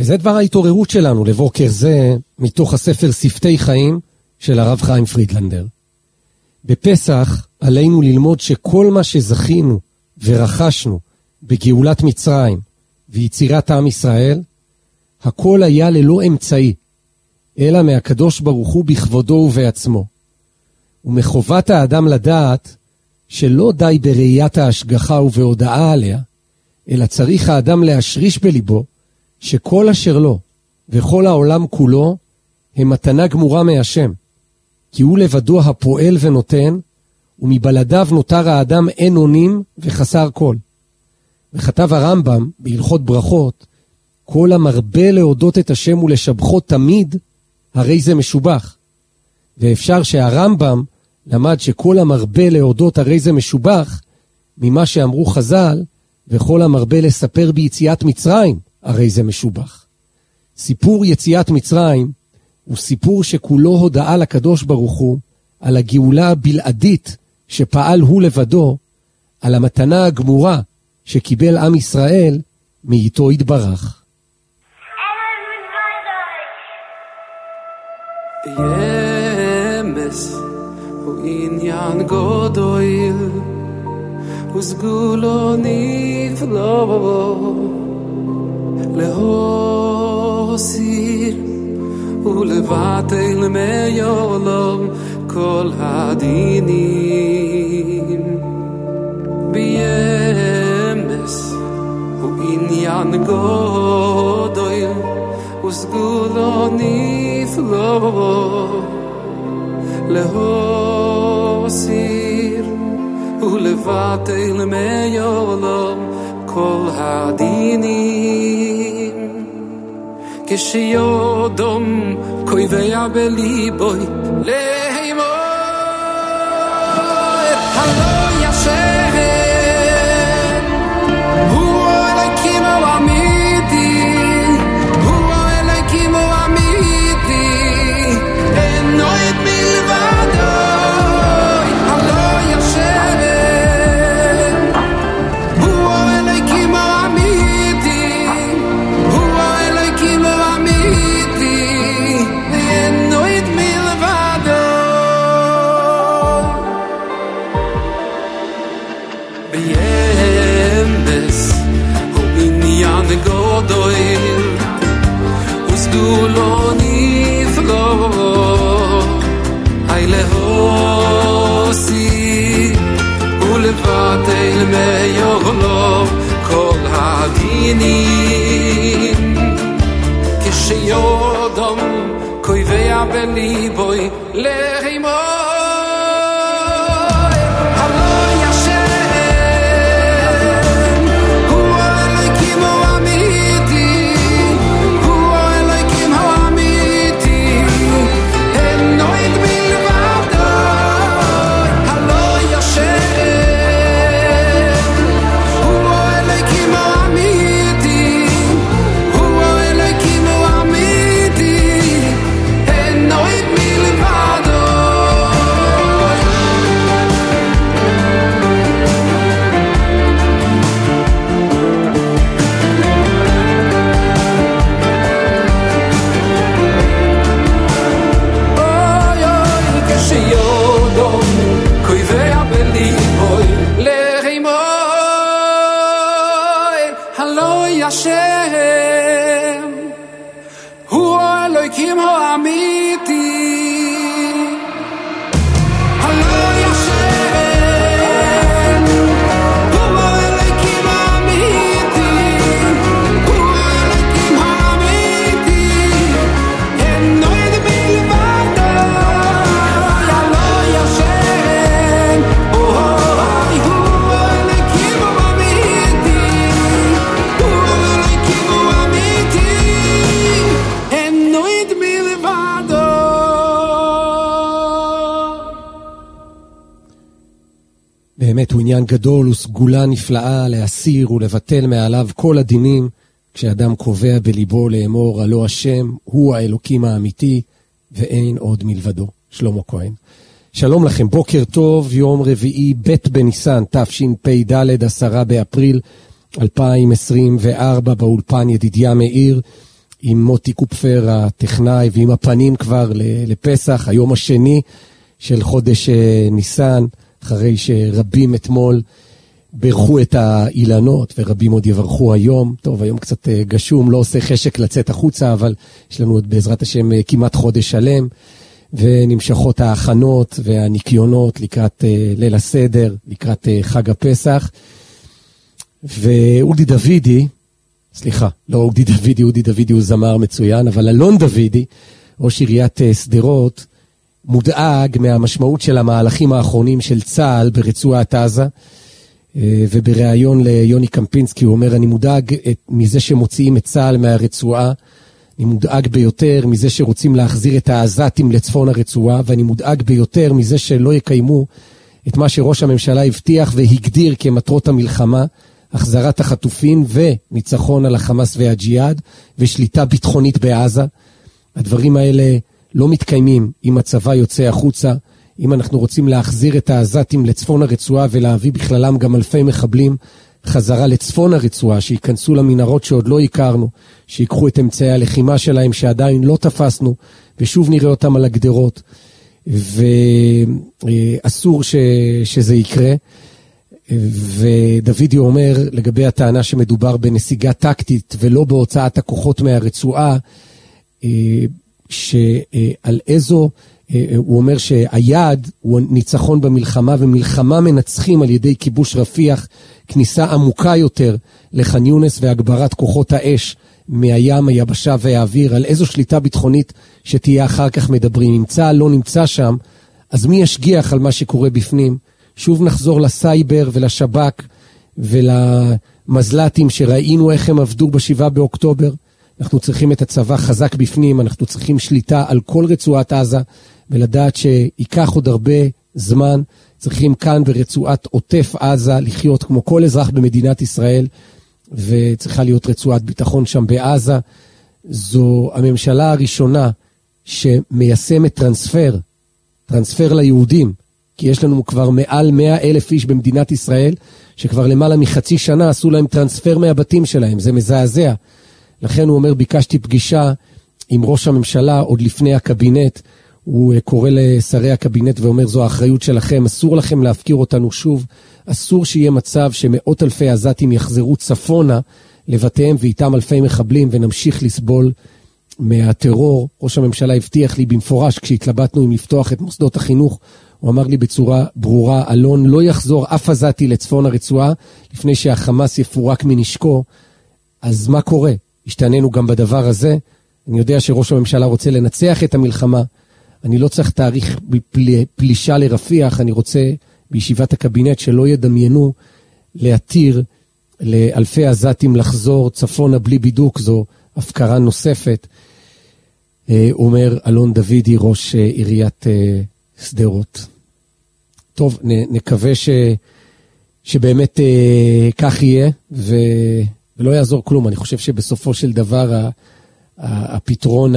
וזה דבר ההתעוררות שלנו לבוקר זה, מתוך הספר שפתי חיים של הרב חיים פרידלנדר. בפסח עלינו ללמוד שכל מה שזכינו ורכשנו בגאולת מצרים ויצירת עם ישראל, הכל היה ללא אמצעי, אלא מהקדוש ברוך הוא בכבודו ובעצמו. ומחובת האדם לדעת שלא די בראיית ההשגחה ובהודעה עליה, אלא צריך האדם להשריש בליבו שכל אשר לו וכל העולם כולו הם מתנה גמורה מהשם, כי הוא לבדו הפועל ונותן, ומבלעדיו נותר האדם אין אונים וחסר כל. וכתב הרמב"ם בהלכות ברכות, כל המרבה להודות את השם ולשבחו תמיד, הרי זה משובח. ואפשר שהרמב"ם למד שכל המרבה להודות הרי זה משובח, ממה שאמרו חז"ל, וכל המרבה לספר ביציאת מצרים, הרי זה משובח. סיפור יציאת מצרים הוא סיפור שכולו הודעה לקדוש ברוך הוא על הגאולה הבלעדית שפעל הוא לבדו, על המתנה הגמורה שקיבל עם ישראל מאיתו יתברך. ימס הוא עניין גדול וסגולו נפלא להוסיר ולבטל מעולם כל הדינים. בימס הוא עניין גדול וסגולו נפלא להוסיר ולבטל מעולם כל הדינים. כשיודום קובע בליבוי לאמור הלא ישן הוא אלוקים האמיתי, הוא אלוקים האמיתי, אין עוד מלבדו הלא ישן הוא אלוקים האמיתי, הוא אלוקים האמיתי, אין עוד מלבדו. בימס הוא עניין גדול וסגולו נפלא להוסיר ולבטל מעולם כל הדינים. כשיודום קובע בליבוי לאמור באמת הוא עניין גדול וסגולה נפלאה להסיר ולבטל מעליו כל הדינים, כשאדם קובע בליבו לאמור הלא השם הוא האלוקים האמיתי ואין עוד מלבדו. שלמה כהן. שלום לכם, בוקר טוב, יום רביעי ב' בניסן תשפ"ד, 10 באפריל 2024, באולפן ידידיה מאיר. עם מוטי קופפר הטכנאי, ועם הפנים כבר לפסח, היום השני של חודש ניסן, אחרי שרבים אתמול ברכו את האילנות, ורבים עוד יברכו היום. טוב, היום קצת גשום, לא עושה חשק לצאת החוצה, אבל יש לנו עוד בעזרת השם כמעט חודש שלם, ונמשכות ההכנות והניקיונות לקראת ליל הסדר, לקראת חג הפסח. ואודי דוידי, סליחה, לא אודי דוידי, אודי דוידי הוא זמר מצוין, אבל אלון דוידי, ראש עיריית שדרות, מודאג מהמשמעות של המהלכים האחרונים של צה"ל ברצועת עזה, ובראיון ליוני קמפינסקי הוא אומר, אני מודאג מזה שמוציאים את צה"ל מהרצועה, אני מודאג ביותר מזה שרוצים להחזיר את העזתים לצפון הרצועה, ואני מודאג ביותר מזה שלא יקיימו את מה שראש הממשלה הבטיח והגדיר כמטרות המלחמה, החזרת החטופים וניצחון על החמאס והג'יהאד, ושליטה ביטחונית בעזה. הדברים האלה לא מתקיימים אם הצבא יוצא החוצה, אם אנחנו רוצים להחזיר את העזתים לצפון הרצועה ולהביא בכללם גם אלפי מחבלים חזרה לצפון הרצועה, שיכנסו למנהרות שעוד לא הכרנו, שיקחו את אמצעי הלחימה שלהם שעדיין לא תפסנו, ושוב נראה אותם על הגדרות, ואסור שזה יקרה. ודוידי אומר לגבי הטענה שמדובר בנסיגה טקטית ולא בהוצאת הכוחות מהרצועה, שעל איזו, הוא אומר שהיעד הוא ניצחון במלחמה, ומלחמה מנצחים על ידי כיבוש רפיח, כניסה עמוקה יותר לח'אן יונס והגברת כוחות האש מהים, היבשה והאוויר. על איזו שליטה ביטחונית שתהיה אחר כך מדברים. אם צה"ל לא נמצא שם, אז מי ישגיח על מה שקורה בפנים? שוב נחזור לסייבר ולשב"כ ולמזל"טים שראינו איך הם עבדו ב7 באוקטובר. אנחנו צריכים את הצבא חזק בפנים, אנחנו צריכים שליטה על כל רצועת עזה, ולדעת שייקח עוד הרבה זמן. צריכים כאן ברצועת עוטף עזה לחיות כמו כל אזרח במדינת ישראל, וצריכה להיות רצועת ביטחון שם בעזה. זו הממשלה הראשונה שמיישמת טרנספר ליהודים, כי יש לנו כבר מעל 100,000 איש במדינת ישראל, שכבר למעלה מחצי שנה עשו להם טרנספר מהבתים שלהם. זה מזעזע. לכן הוא אומר, ביקשתי פגישה עם ראש הממשלה עוד לפני הקבינט. הוא קורא לשרי הקבינט ואומר, זו האחריות שלכם, אסור לכם להפקיר אותנו שוב, אסור שיהיה מצב שמאות אלפי עזתים יחזרו צפונה לבתיהם ואיתם אלפי מחבלים, ונמשיך לסבול מהטרור. ראש הממשלה הבטיח לי במפורש כשהתלבטנו אם לפתוח את מוסדות החינוך, הוא אמר לי בצורה ברורה, אלון, לא יחזור אף עזתי לצפון הרצועה לפני שהחמאס יפורק מנשקו. אז מה קורה? השתננו גם בדבר הזה. אני יודע שראש הממשלה רוצה לנצח את המלחמה, אני לא צריך תאריך פלישה לרפיח, אני רוצה בישיבת הקבינט שלא ידמיינו להתיר לאלפי עזתים לחזור צפונה בלי בידוק, זו הפקרה נוספת. אומר אלון דוידי, ראש עיריית שדרות. טוב, נקווה שבאמת כך יהיה, ולא יעזור כלום. אני חושב שבסופו של דבר הפתרון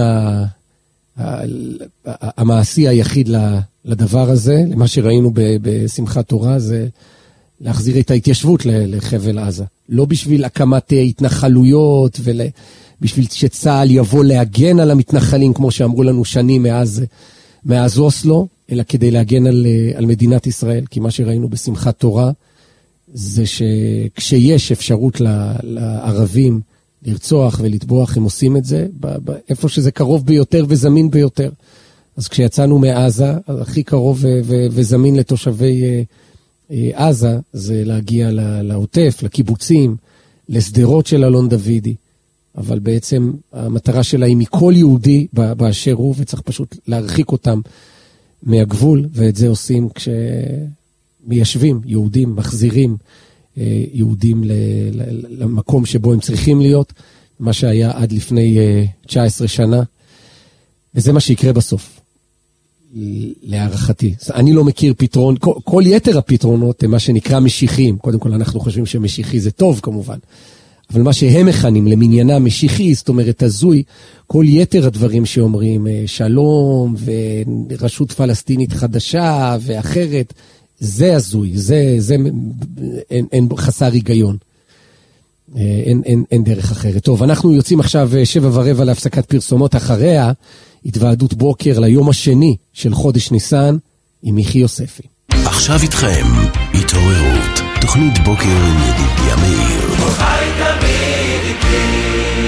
המעשי היחיד לדבר הזה, למה שראינו בשמחת תורה, זה להחזיר את ההתיישבות לחבל עזה. לא בשביל הקמת התנחלויות, ובשביל שצה"ל יבוא להגן על המתנחלים, כמו שאמרו לנו שנים מאז אוסלו, אלא כדי להגן על מדינת ישראל. כי מה שראינו בשמחת תורה, זה שכשיש אפשרות לערבים לרצוח ולטבוח, הם עושים את זה איפה שזה קרוב ביותר וזמין ביותר. אז כשיצאנו מעזה, הכי קרוב וזמין לתושבי עזה, זה להגיע לעוטף, לקיבוצים, לסדרות של אלון דוידי. אבל בעצם המטרה שלה היא מכל יהודי באשר הוא, וצריך פשוט להרחיק אותם מהגבול, ואת זה עושים כשמיישבים יהודים, מחזירים יהודים למקום שבו הם צריכים להיות, מה שהיה עד לפני 19 שנה, וזה מה שיקרה בסוף, להערכתי. אני לא מכיר פתרון, כל יתר הפתרונות הם מה שנקרא משיחיים. קודם כל אנחנו חושבים שמשיחי זה טוב כמובן, אבל מה שהם מכנים למניינה משיחי, זאת אומרת הזוי, כל יתר הדברים שאומרים שלום ורשות פלסטינית חדשה ואחרת, זה הזוי, זה אין חסר היגיון. אין דרך אחרת. טוב, אנחנו יוצאים עכשיו 7:15 להפסקת פרסומות, אחריה התוועדות בוקר ליום השני של חודש ניסן עם מיכי יוספי. עכשיו איתכם התעוררות, תוכנית בוקר עם ידידיה מאיר. חי תמיד איתי.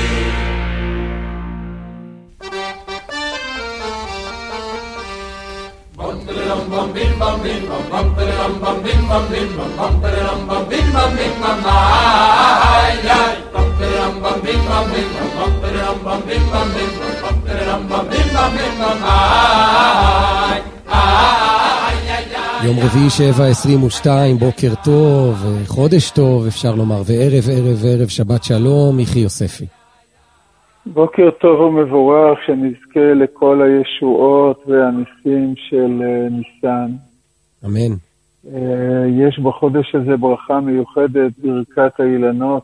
יום רביעי 7:22, בוקר טוב, חודש טוב אפשר לומר, וערב שבת שלום, מיכי יוספי. בוקר טוב ומבורך, שנזכה לכל הישועות והניסים של ניסן. אמן. יש בחודש הזה ברכה מיוחדת, ברכת האילנות.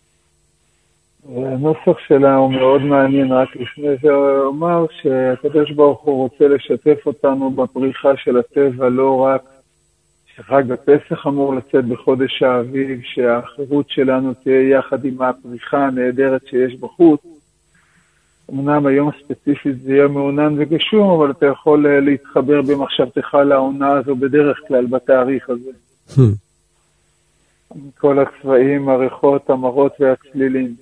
הנוסח שלה הוא מאוד מעניין, רק לפני זה אומר שהקדוש ברוך הוא רוצה לשתף אותנו בפריחה של הטבע, לא רק שחג הפסח אמור לצאת בחודש האביב, שהאחרות שלנו תהיה יחד עם הפריחה הנהדרת שיש בחוץ. אמנם היום הספציפית זה יהיה מעונן וגשום, אבל אתה יכול להתחבר במחשבתך לעונה הזו בדרך כלל בתאריך הזה. כל הצבעים, הריחות, המרות והצלילים.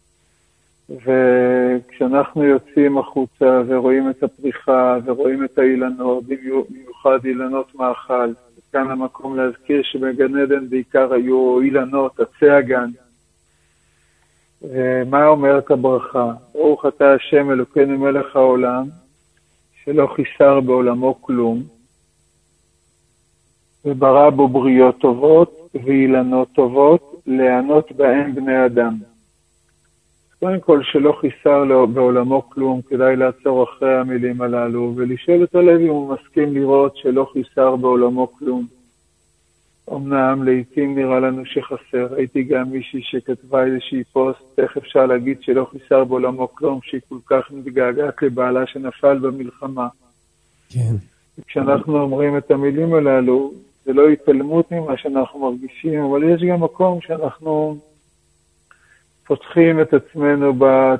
וכשאנחנו יוצאים החוצה ורואים את הפריחה ורואים את האילנות, במיוחד אילנות מאכל, כאן המקום להזכיר שבגן עדן בעיקר היו אילנות, עצי הגן. ומה אומרת הברכה? ברוך אתה השם אלוקינו מלך העולם, שלא חיסר בעולמו כלום, וברא בו בריות טובות ואילנות טובות, לענות בהם בני אדם. קודם כל שלא חיסר בעולמו כלום, כדאי לעצור אחרי המילים הללו, ולשאול את הלב אם הוא מסכים לראות שלא חיסר בעולמו כלום. אמנם לעתים נראה לנו שחסר, הייתי גם מישהי שכתבה איזושהי פוסט, איך אפשר להגיד שלא חיסר בעולמו כלום, שהיא כל כך מתגעגעת לבעלה שנפל במלחמה. כן. כשאנחנו אומרים את המילים הללו, זה לא התעלמות ממה שאנחנו מרגישים, אבל יש גם מקום שאנחנו פותחים את עצמנו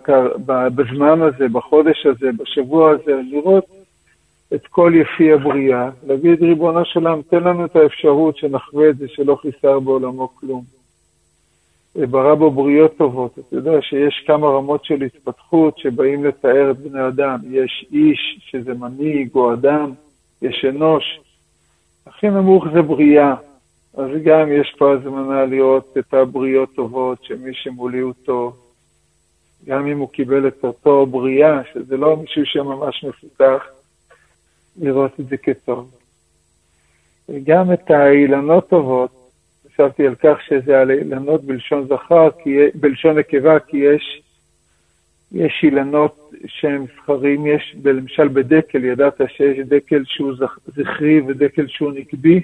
בזמן הזה, בחודש הזה, בשבוע הזה, לראות את כל יפי הבריאה, להגיד ריבונו של עולם, תן לנו את האפשרות שנחווה את זה שלא חיסר בעולמו כלום. ברא בו בריות טובות, אתה יודע שיש כמה רמות של התפתחות שבאים לתאר את בני אדם, יש איש שזה מנהיג או אדם, יש אנוש, הכי נמוך זה בריאה, אז גם יש פה הזמנה לראות את הבריות טובות, שמי שמולי הוא טוב, גם אם הוא קיבל את אותו בריאה, שזה לא מישהו שממש מפותח, לראות את זה כטוב. וגם את האילנות טובות, חשבתי על כך שזה על אילנות בלשון זכר, בלשון נקבה, כי יש אילנות שהם זכרים, יש למשל בדקל, ידעת שיש דקל שהוא זכרי ודקל שהוא נקבי,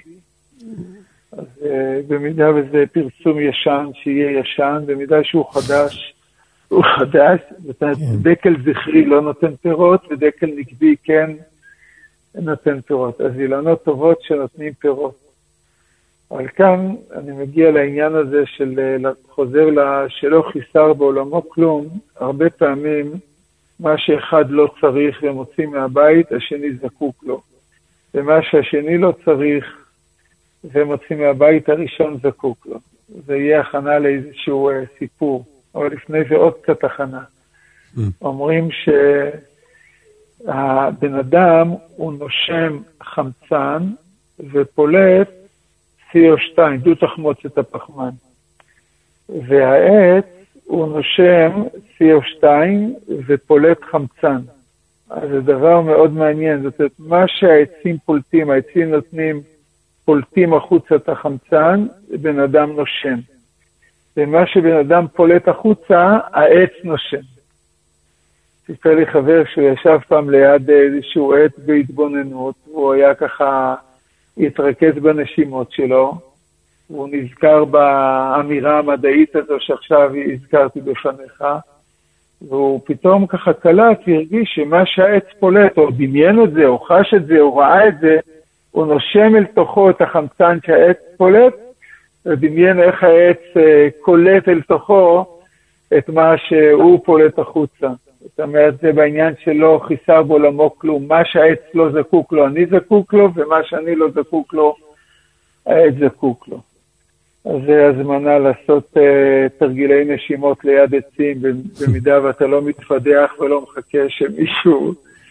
אז במידה וזה פרסום ישן, שיהיה ישן, במידה שהוא חדש, הוא חדש, דקל זכרי לא נותן פירות, ודקל נקבי כן נותן פירות. אז אילנות טובות שנותנים פירות. אבל כאן אני מגיע לעניין הזה של חוזר שלא חיסר בעולמו כלום, הרבה פעמים מה שאחד לא צריך ומוציא מהבית, השני זקוק לו. ומה שהשני לא צריך ומוציא מהבית, הראשון זקוק לו. זה יהיה הכנה לאיזשהו סיפור, אבל לפני זה עוד קצת הכנה. אומרים שהבן אדם הוא נושם חמצן ופולט CO2, דו תחמוצת הפחמן. והעץ הוא נושם CO2 ופולט חמצן. אז זה דבר מאוד מעניין, זאת אומרת, מה שהעצים פולטים, העצים פולטים החוצה את החמצן, בן אדם נושם. ומה שבן אדם פולט החוצה, העץ נושם. סיפר לי חבר שהוא ישב פעם ליד איזשהו עץ בהתבוננות, הוא היה ככה, התרכז בנשימות שלו, הוא נזכר באמירה המדעית הזו שעכשיו הזכרתי בפניך, והוא פתאום ככה קלט והרגיש שמה שהעץ פולט, או דמיין את זה, או חש את זה, או ראה את זה, הוא נושם אל תוכו את החמצן שהעץ פולט, ודמיין איך העץ קולט אל תוכו את מה שהוא פולט החוצה. זאת אומרת, זה בעניין שלא חיסר בעולמו כלום. מה שהעץ לא זקוק לו, אני זקוק לו, ומה שאני לא זקוק לו, העץ זקוק לו. אז זה הזמנה לעשות תרגילי נשימות ליד עצים, במידה ואתה לא מתפדח ולא מחכה שמישהו,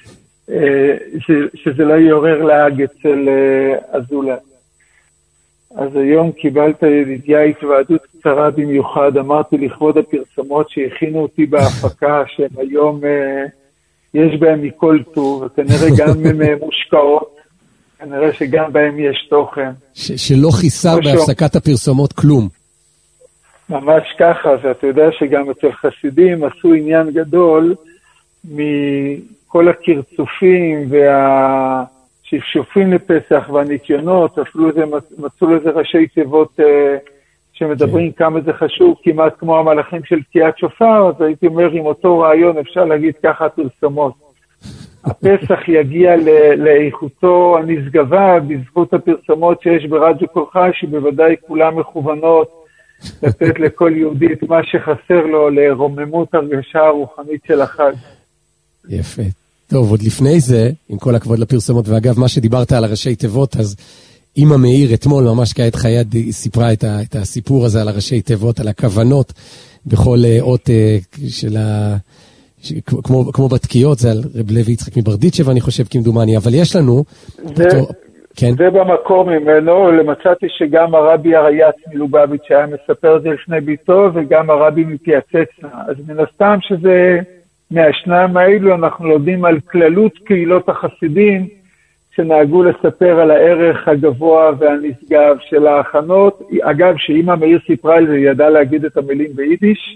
שזה לא יעורר להג אצל הזולת. אז היום קיבלת ידידיה התוועדות קצרה במיוחד, אמרתי לכבוד הפרסומות שהכינו אותי בהפקה, שהן היום יש בהן מכל טוב, וכנראה גם הן מושקעות, כנראה שגם בהן יש תוכן. שלא חיסר בהפסקת הפרסומות כלום. ממש ככה, ואתה יודע שגם אצל חסידים עשו עניין גדול מכל הקרצופים שפשופים לפסח והניקיונות, אפילו מצאו לזה ראשי תיבות שמדברים כמה זה חשוב, כמעט כמו המלאכים של תקיעת שופר, אז הייתי אומר, עם אותו רעיון אפשר להגיד ככה פרסומות. הפסח יגיע לאיכותו הנשגבה בזכות הפרסומות שיש ברדיו קול חי, שבוודאי כולם מכוונות לתת לכל יהודי את מה שחסר לו לרוממות הרגשה הרוחנית של החג. יפה. טוב, עוד לפני זה, עם כל הכבוד לפרסומות, ואגב, מה שדיברת על הראשי תיבות, אז אמא מאיר אתמול, ממש כעת חייד, סיפרה את הסיפור הזה על הראשי תיבות, על הכוונות, בכל אות של כמו בתקיות, זה על רב לוי יצחק מברדיצ'ב, אני חושב, כמדומני, אבל יש לנו... זה במקור ממנו, למצאתי שגם הרבי הרייץ מלובביץ' היה מספר את זה לפני ביתו, וגם הרבי מפיאצצנה, אז מן הסתם שזה... מהשניים האלו אנחנו לומדים על כללות קהילות החסידים שנהגו לספר על הערך הגבוה והנשגב של ההכנות. אגב, שאמא מאיר סיפרה על זה, ידעה להגיד את המילים ביידיש.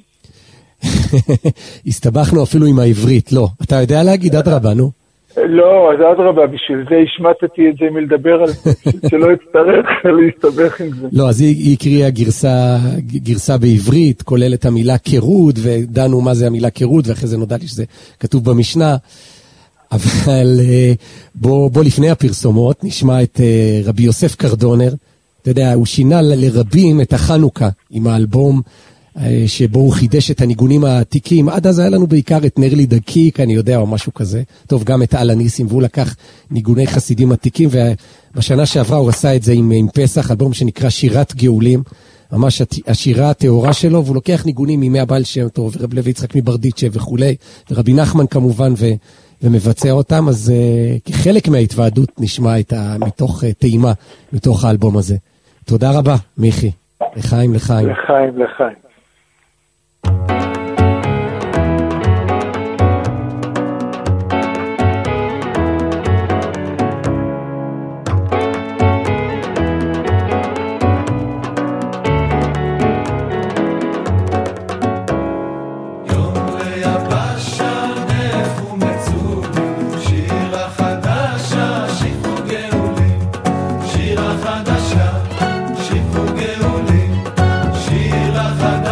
הסתבכנו אפילו עם העברית, לא. אתה יודע להגיד אדרבה, נו? לא, אז אדרבה, בשביל זה השמטתי את זה מלדבר על זה, שלא יצטרך להסתבך עם זה. לא, אז היא הקריאה גרסה בעברית, כולל את המילה קירוד, ודענו מה זה המילה קירוד, ואחרי זה נודע לי שזה כתוב במשנה. אבל בוא לפני הפרסומות, נשמע את רבי יוסף קרדונר. אתה יודע, הוא שינה לרבים את החנוכה עם האלבום, שבו הוא חידש את הניגונים העתיקים. עד אז היה לנו בעיקר את נר לי דקיק, אני יודע, או משהו כזה. טוב, גם את על הניסים, והוא לקח ניגוני חסידים עתיקים, ובשנה שעברה הוא עשה את זה עם פסח, אלבום שנקרא שירת גאולים, ממש השירה התאורה שלו, והוא לוקח ניגונים מימי הבעל שם טוב, ורב לוי יצחק מברדיצ'ב וכולי, ורבי נחמן כמובן, ומבצע אותם. אז כחלק מההתוועדות נשמע מתוך טעימה, מתוך האלבום הזה. תודה רבה, מיכי. לחיים, לחיים. לחיים, לחיים. חדשה, שיפו גאולים, שירה חדשה.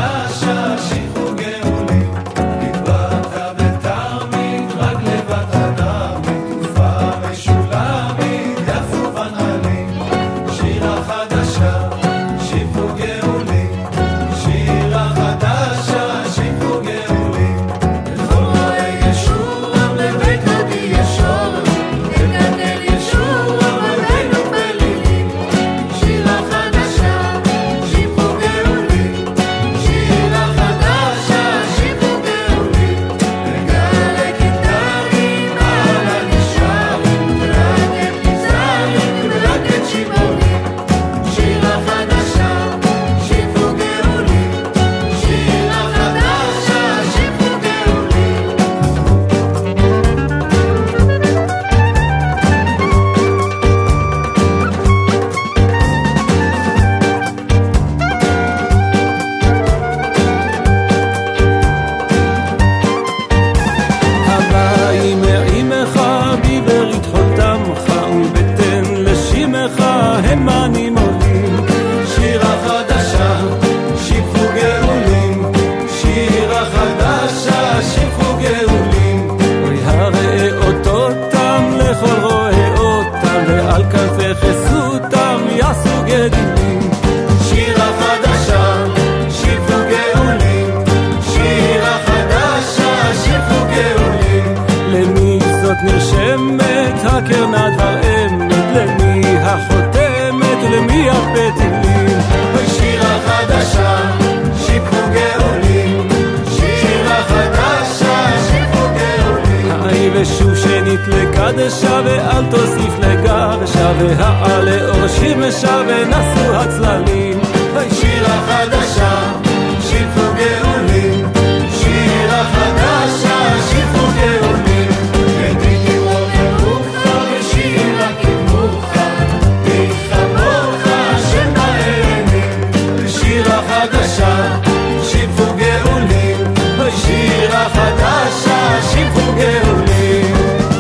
משיח בטילים. שירה חדשה, שיפחו גאולים, שירה חדשה, שיפחו גאולים. היי ושוב שנית לקדשה ואל תוסיף לגרשה, והעלה אור שמשה ונסו הצללים. שירה חדשה, שיפחו גאולים, שירה חדשה, שיפחו גאולים. ידידי רוחך ושירה כמוך, תכמוך שמעני. שירה חדשה, שיפחו גאולים, שירה חדשה, שיפחו גאולים.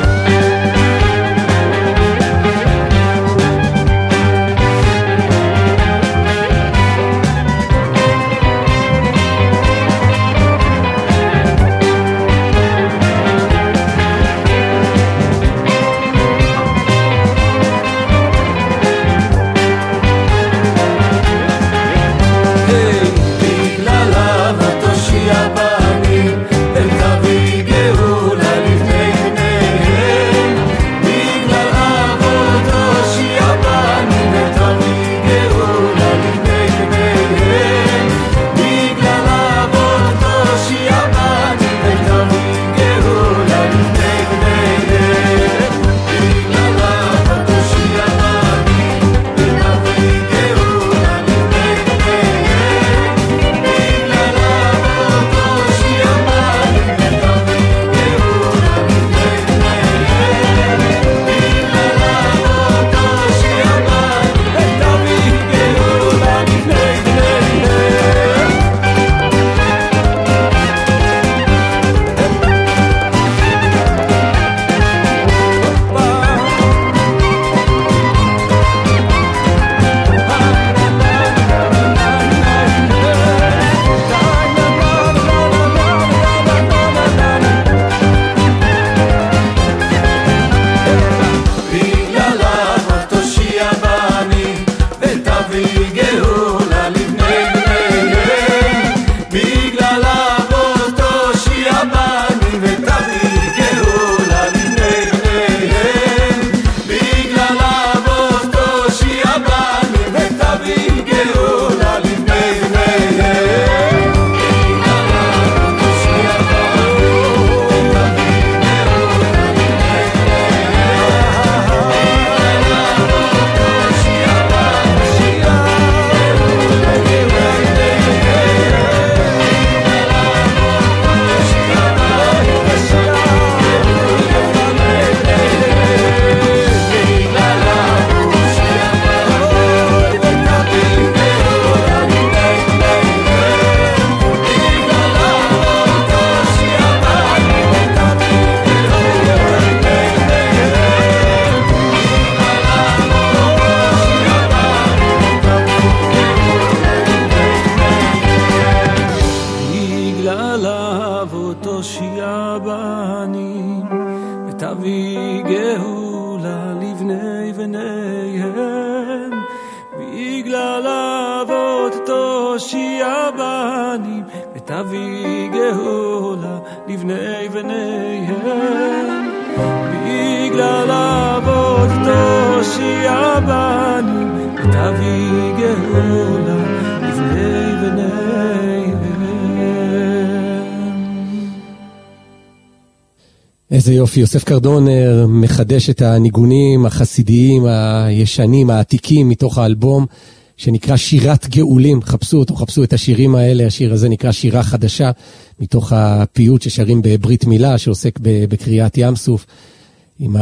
איזה יופי, יוסף קרדונר מחדש את הניגונים החסידיים הישנים, העתיקים מתוך האלבום שנקרא שירת גאולים. חפשו אותו, חפשו את השירים האלה. השיר הזה נקרא שירה חדשה, מתוך הפיוט ששרים בברית מילה שעוסק בקריאת ים סוף, עם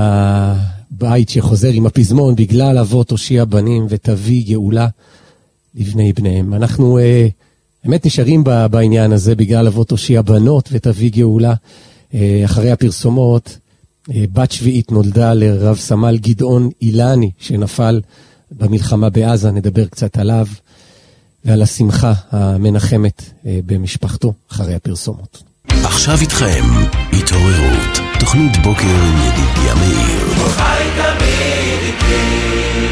הבית שחוזר עם הפזמון, בגלל אבות הושיע בנים ותביא גאולה לבני בניהם. אנחנו באמת נשארים בעניין הזה, בגלל אבות הושיע בנות ותביא גאולה. אחרי הפרסומות, בת שביעית נולדה לרב סמל גדעון אילני, שנפל במלחמה בעזה. נדבר קצת עליו ועל השמחה המנחמת במשפחתו אחרי הפרסומות. עכשיו איתכם, התעוררות, תוכנית בוקר עם ידידיה מאיר. חי תמיד איתי.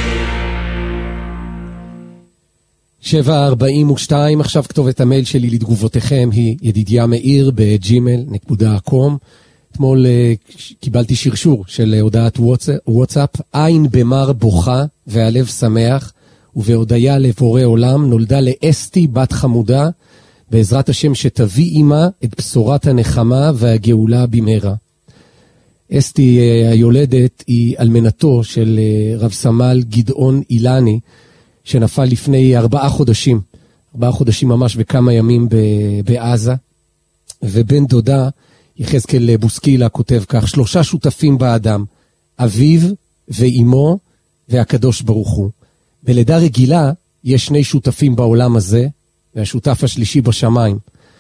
7:42, עכשיו כתובת המייל שלי לתגובותיכם היא ידידיה מאיר ב@gmail.com. אתמול קיבלתי שרשור של הודעת וואטסאפ, עין במר בוכה והלב שמח, ובהודיה לבורא עולם נולדה לאסתי בת חמודה, בעזרת השם שתביא עימה את בשורת הנחמה והגאולה במהרה. אסתי היולדת היא אלמנתו של רב סמל גדעון אילני, שנפל לפני 4 חודשים, 4 חודשים ממש וכמה ימים בעזה, ובן דודה יחזקאל בוסקילה כותב כך: 3 שותפים באדם, אביו ואימו והקדוש ברוך הוא. בלידה רגילה יש 2 שותפים בעולם הזה, והשותף השלישי בשמיים.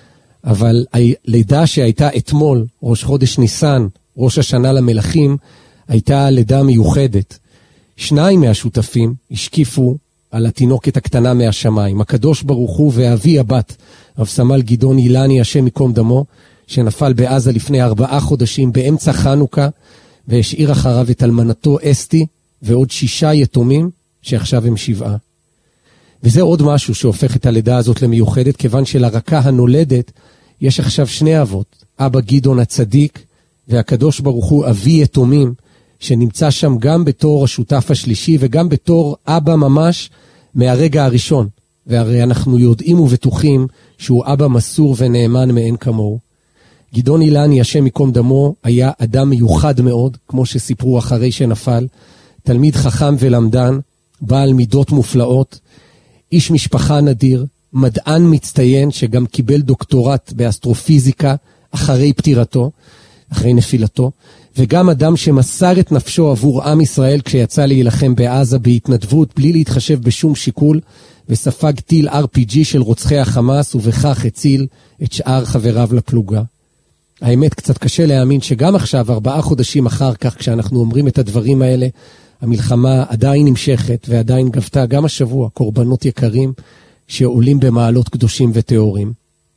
אבל הלידה שהייתה אתמול, ראש חודש ניסן, ראש השנה למלכים, הייתה לידה מיוחדת. 2 מהשותפים השקיפו על התינוקת הקטנה מהשמיים, הקדוש ברוך הוא ואבי הבת, רב סמל גדעון אילני, השם ייקום דמו, שנפל בעזה לפני 4 חודשים באמצע חנוכה, והשאיר אחריו את אלמנתו אסתי, ועוד 6 יתומים, שעכשיו הם 7. וזה עוד משהו שהופך את הלידה הזאת למיוחדת, כיוון שלרקה הנולדת יש עכשיו 2 אבות, אבא גדעון הצדיק, והקדוש ברוך הוא אבי יתומים, שנמצא שם גם בתור השותף השלישי, וגם בתור אבא ממש מהרגע הראשון. והרי אנחנו יודעים ובטוחים שהוא אבא מסור ונאמן מאין כמוהו. גדעון אילני, השם ייקום דמו, היה אדם מיוחד מאוד, כמו שסיפרו אחרי שנפל, תלמיד חכם ולמדן, בעל מידות מופלאות, איש משפחה נדיר, מדען מצטיין שגם קיבל דוקטורט באסטרופיזיקה אחרי פטירתו, אחרי נפילתו, וגם אדם שמסר את נפשו עבור עם ישראל כשיצא להילחם בעזה בהתנדבות, בלי להתחשב בשום שיקול, וספג טיל RPG של רוצחי החמאס, ובכך הציל את שאר חבריו לפלוגה. האמת, קצת קשה להאמין שגם עכשיו, 4 חודשים אחר כך, כשאנחנו אומרים את הדברים האלה, המלחמה עדיין נמשכת, ועדיין גבתה גם השבוע קורבנות יקרים, שעולים במעלות קדושים וטהורים.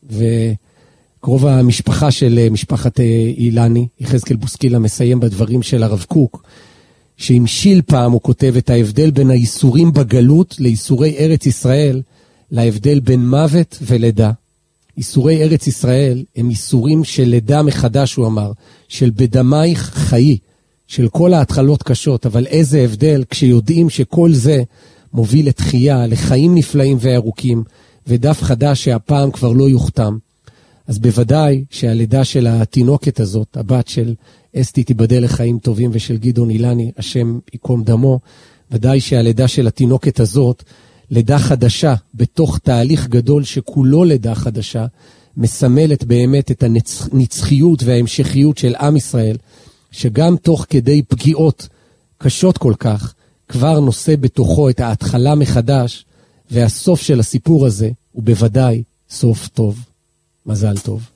וקרוב המשפחה של משפחת אילני, יחזקאל בוסקילה, מסיים בדברים של הרב קוק, שהמשיל פעם, הוא כותב, את ההבדל בין האיסורים בגלות לאיסורי ארץ ישראל, להבדל בין מוות ולידה. איסורי ארץ ישראל הם איסורים של לידה מחדש, הוא אמר, של בדמייך חיי, של כל ההתחלות קשות, אבל איזה הבדל כשיודעים שכל זה מוביל לתחייה, לחיים נפלאים וארוכים, ודף חדש שהפעם כבר לא יוכתם. אז בוודאי שהלידה של התינוקת הזאת, הבת של אסתי תיבדל לחיים טובים, ושל גדעון אילני, השם ייקום דמו, ודאי שהלידה של התינוקת הזאת, לידה חדשה, בתוך תהליך גדול שכולו לידה חדשה, מסמלת באמת את הנצחיות וההמשכיות של עם ישראל, שגם תוך כדי פגיעות קשות כל כך, כבר נושא בתוכו את ההתחלה מחדש, והסוף של הסיפור הזה הוא בוודאי סוף טוב. מזל טוב.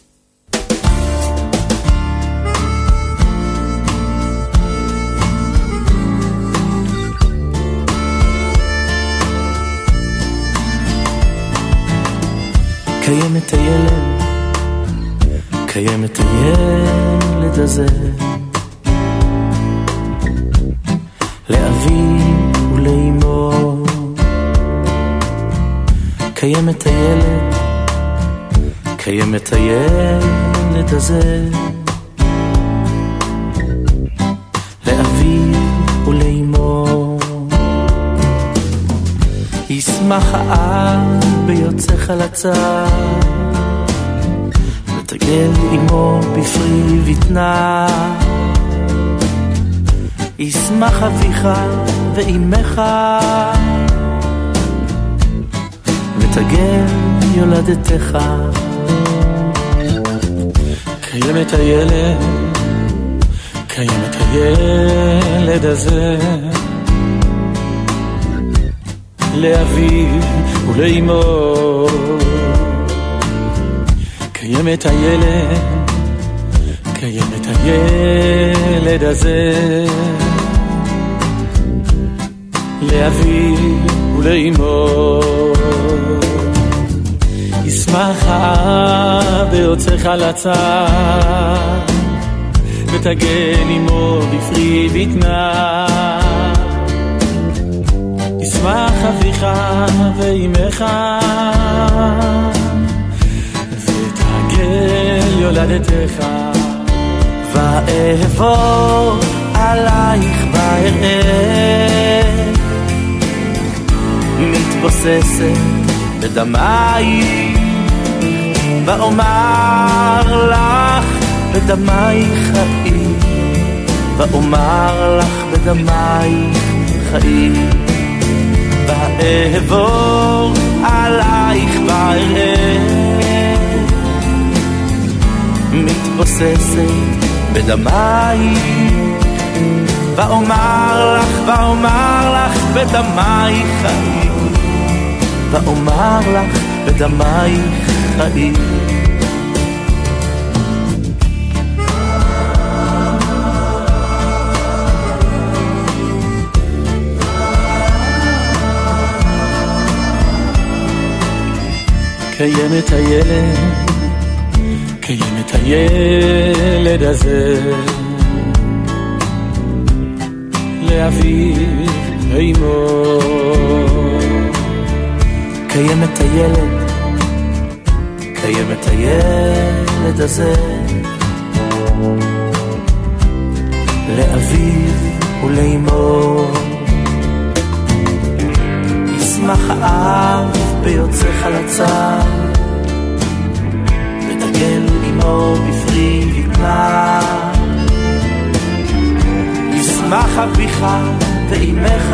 קיימת הילד, קיימת הילד הזה, לאבי ולאמו. קיימת הילד, קיימת הילד הזה, לאבי ולאמו. ישמח האב ביוצאך לצד, ותגל עמו בפרי ויתנה. ישמח אביך ואימך, ותגל יולדתך. קיימת הילד, קיימת הילד הזה, לאביו ולאמו. קיימת הילד, קיימת הילד הזה, לאביו ולאמו. ישמח ביוצאך לצד, ותגל עמו בפרי ויתנה. ישמח אביך ואימך, ותגל יולדתך. ואעבור עלייך ואראה מתבוססת בדמייך, ואומר לך בדמייך חיי, ואומר לך בדמייך חיי, ואעבור עלייך ואראה, מתבוססת בדמייך, ואומר לך בדמייך חיי, ואומר לך בדמייך חיי. קיימת הילד הזה, לאביו אימו. קיימת הילד הזה, לאביו ולאמו. ישמח האב ביוצא חלצה, ותגל אמו בפרי בטנה. ישמח אביך ואימך,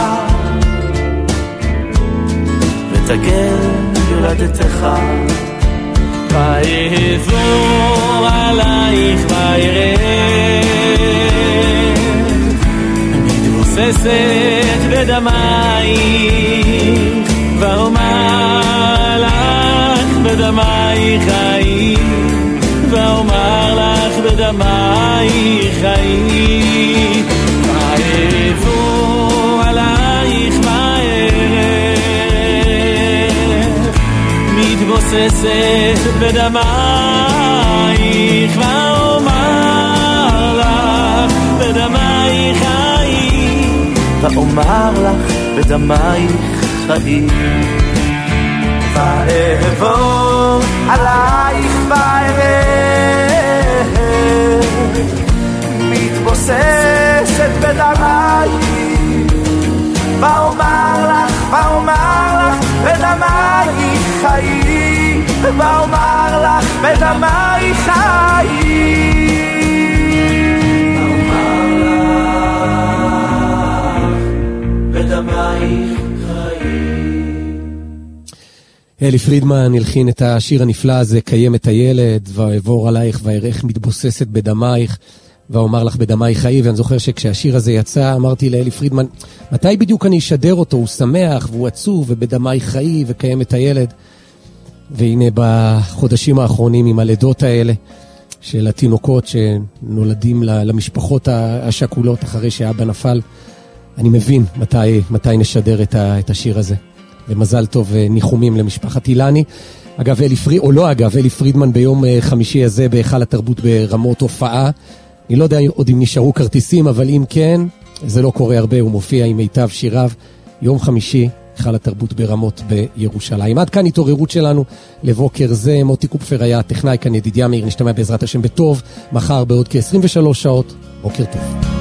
ותגל יולדתך. ואעבור עלייך ואראה, מתבוססת בדמייך, ואומר לך בדמייך חיי, ואומר לך בדמייך חיי. ואעבור עלייך ואראה, מתבוססת בדמייך, ואומר לך בדמייך חיי, ואומר לך בדמייך חיי. ואעבור עלייך ואראה, מתבוססת בדמייך, ואומר לך בדמייך חיי, ואומר לך בדמייך חיי. אלי פרידמן הלחין את השיר הנפלא הזה, קיימת הילד, ואעבור עלייך ואראה מתבוססת בדמייך, ואומר לך בדמייך חיי. ואני זוכר שכשהשיר הזה יצא, אמרתי לאלי פרידמן, מתי בדיוק אני אשדר אותו? הוא שמח והוא עצוב, ובדמייך חיי וקיימת הילד. והנה בחודשים האחרונים עם הלידות האלה, של התינוקות שנולדים למשפחות השכולות אחרי שאבא נפל, אני מבין מתי נשדר את השיר הזה. ומזל טוב ניחומים למשפחת אילני. אגב, אלי פרידמן ביום חמישי הזה בהיכל התרבות ברמות הופעה. אני לא יודע עוד אם נשארו כרטיסים, אבל אם כן, זה לא קורה הרבה, הוא מופיע עם מיטב שיריו. יום חמישי, היכל התרבות ברמות בירושלים. עד כאן התעוררות שלנו לבוקר זה. מוטי קופפר היה הטכנאי, כאן ידידיה מאיר, נשתמע בעזרת השם בטוב, מחר בעוד כ-23 שעות. בוקר טוב.